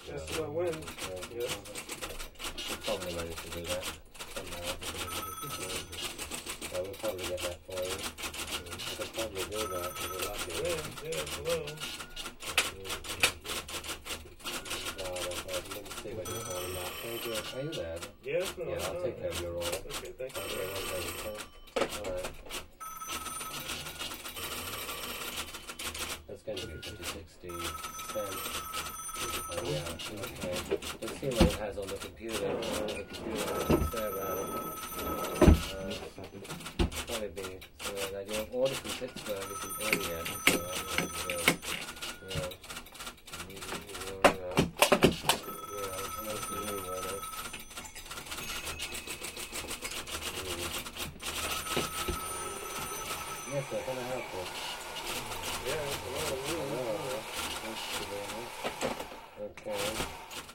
That's what wins. Yeah. Probably managed to do that somehow. So we'll probably get that for you. We could probably do that if we're lucky. Yeah, hello. Let me see what you're calling about. Thank you. Are you there? Yeah, no, Yeah, I'll take care of your order. Okay, thank you. Okay, alright. That's going to be 50-60 cents. Oh, yeah, okay. Let's see what it has on the computer. The computer has there about it. Probably be so that your order from Pittsburgh isn't in yet. So yeah. Yes, sir, can I help you? Yeah, hello. Okay.